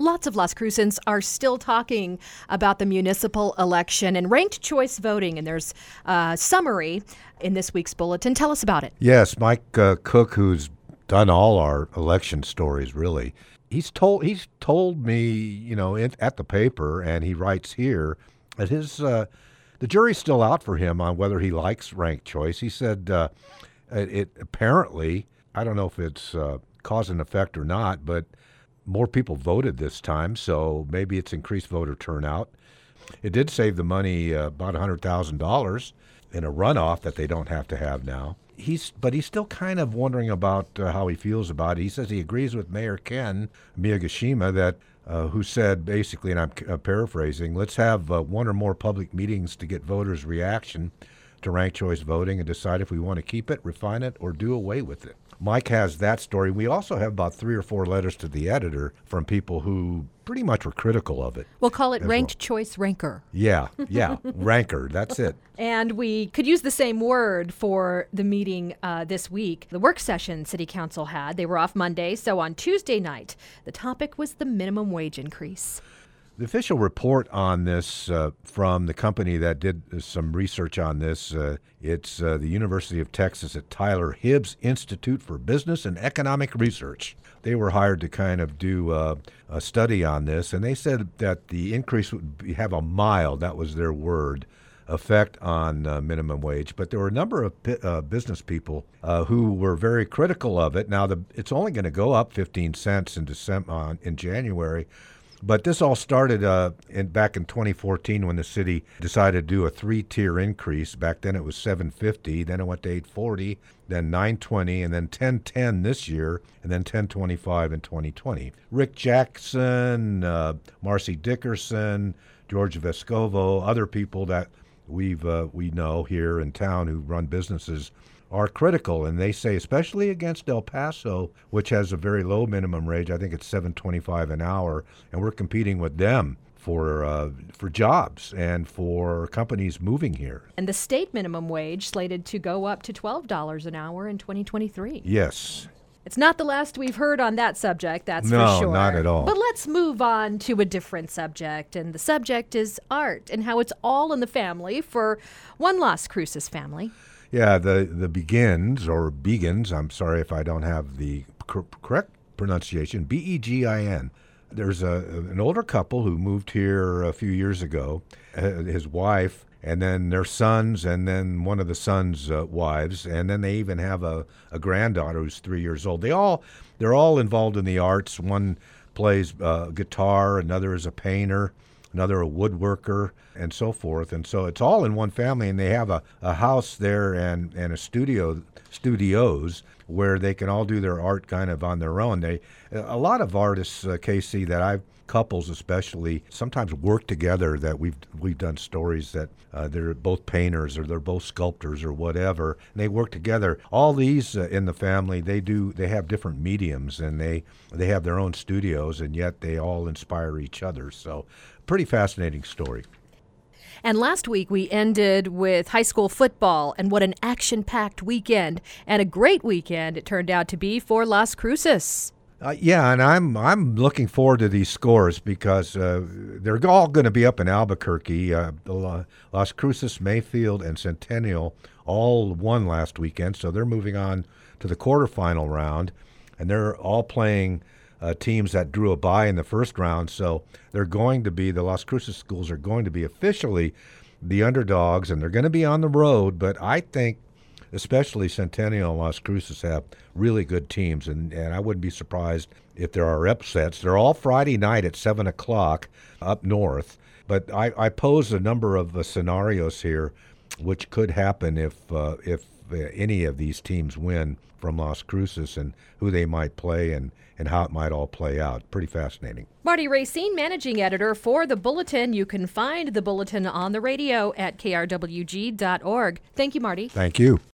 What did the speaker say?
Lots of Las Crucens are still talking about the municipal election and ranked choice voting, and there's a summary in this week's bulletin. Tell us about it. Yes, Mike Cook, who's done all our election stories, really. He's told me, at the paper, and he writes here that the jury's still out for him on whether he likes ranked choice. He said it apparently, I don't know if it's cause and effect or not, but more people voted this time, so maybe it's increased voter turnout. It did save the money about $100,000 in a runoff that they don't have to have now. But he's still kind of wondering about how he feels about it. He says he agrees with Mayor Ken Miyagishima that who said basically, and I'm paraphrasing, let's have one or more public meetings to get voters' reaction to ranked choice voting and decide if we want to keep it, refine it, or do away with it. Mike has that story. We also have about 3 or 4 letters to the editor from people who pretty much were critical of it. We'll call it ranked choice ranker. Yeah, ranker, that's it. And we could use the same word for the meeting this week. The work session City Council had, they were off Monday, so on Tuesday night, the topic was the minimum wage increase. The official report on this from the company that did some research on this, it's the University of Texas at Tyler Hibbs Institute for Business and Economic Research. They were hired to kind of do a study on this, and they said that the increase would have a mild, that was their word, effect on minimum wage. But there were a number of business people who were very critical of it. Now, it's only going to go up 15 cents in January. But this all started back in 2014 when the city decided to do a 3-tier increase. Back then it was $7.50, then it went to $8.40, then $9.20, and then $10.10 this year, and then $10.25 in 2020. Rick Jackson, Marcy Dickerson, George Vescovo, other people that we know here in town who run businesses are critical, and they say, especially against El Paso, which has a very low minimum wage. I think it's $7.25 an hour, and we're competing with them for jobs and for companies moving here. And the state minimum wage slated to go up to $12 an hour in 2023. Yes. It's not the last we've heard on that subject, that's for sure. No, not at all. But let's move on to a different subject, and the subject is art and how it's all in the family for one Las Cruces family. Yeah, the Begins, I'm sorry if I don't have the correct pronunciation, Begin. There's an older couple who moved here a few years ago, his wife, and then their sons, and then one of the sons' wives, and then they even have a granddaughter who's 3 years old. They're all involved in the arts. One plays guitar, another is a painter, another a woodworker, and so forth. And so it's all in one family, and they have a house there and a studios where they can all do their art kind of on their own. A lot of artists, Casey, couples especially, sometimes work together, that we've done stories that they're both painters or they're both sculptors or whatever, and they work together. All these in the family, they have different mediums, and they have their own studios, and yet they all inspire each other. So pretty fascinating story. And last week we ended with high school football, and what an action-packed weekend, and a great weekend it turned out to be for Las Cruces. And I'm looking forward to these scores because they're all going to be up in Albuquerque. Las Cruces, Mayfield, and Centennial all won last weekend, so they're moving on to the quarterfinal round, and they're all playing teams that drew a bye in the first round. So the Las Cruces schools are going to be officially the underdogs, and they're going to be on the road. But I think especially Centennial and Las Cruces have really good teams, and I wouldn't be surprised if there are upsets. They're all Friday night at 7 o'clock up north. But I pose a number of scenarios here which could happen if any of these teams win from Las Cruces, and who they might play and how it might all play out. Pretty fascinating. Marty Racine, managing editor for The Bulletin. You can find The Bulletin on the radio at krwg.org. Thank you, Marty. Thank you.